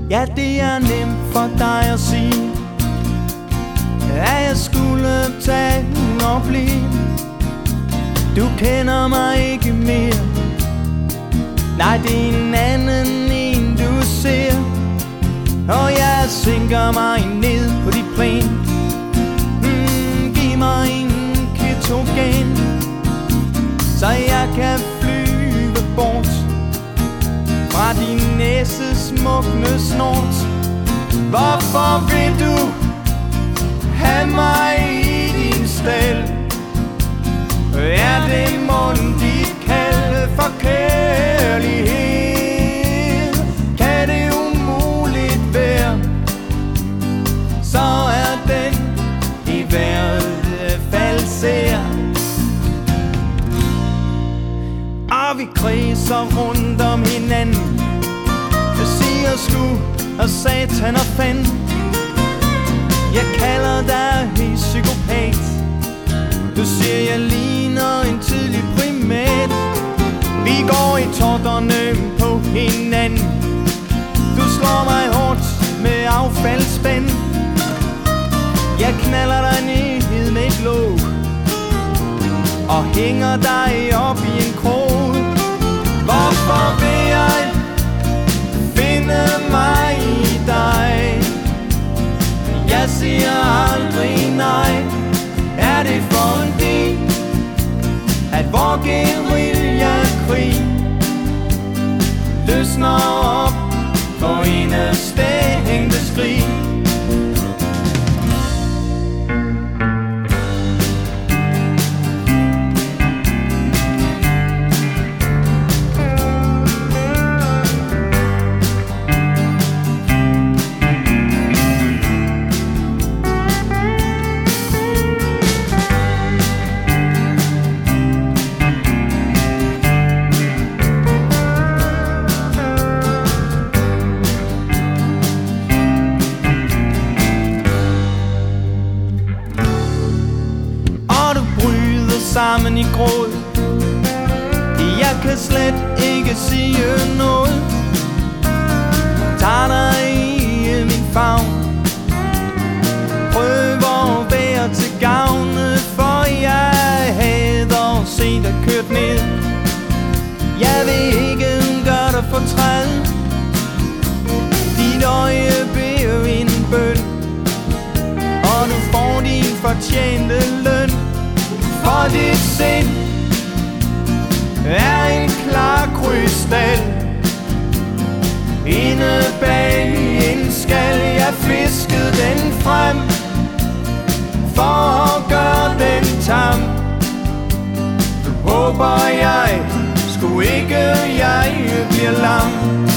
Ja, det er nemt for dig at sige, at jeg skulle tage og blive. Du kender mig ikke mere. Nej, det er en anden en du ser. Og jeg sænker mig ned på dit plan. Giv mig en ketogen, så jeg kan flyve bort fra din næses smugne snort. Hvorfor vil du have mig i din stal? Er det mon dit kald for kærlighed? Kan det umuligt være, så er den i hvert fald sær. Og vi kredser rundt om hinanden. Jeg siger sku og satan og fanden. Jeg kalder dig helt psykopat. Du siger jeg ligner en tidlig primat. Vi går i tårterne på hinanden. Du slår mig hårdt med affaldsspand. Jeg knaller dig ned med et låg og hænger dig op i en krog. Hvorfor vil jeg finde mig i dig? Jeg siger aldrig nej. Er det fordi, at vor guerillakrig løsner op for indestængte skrig? Sammen i gråd. Jeg kan slet ikke sige noget. Tag dig i min favn. Prøver at være til gavn, for jeg hader at se dig kørt ned. Jeg vil ikke gøre dig fortræd. Dit øje beder en bøn, og du får din fortjente løn. For dit sind er en klar krystal. Inde bag en skal jeg fiskede den frem, for at gøre den tam. Du håber jeg, skulle ikke jeg bliver lam.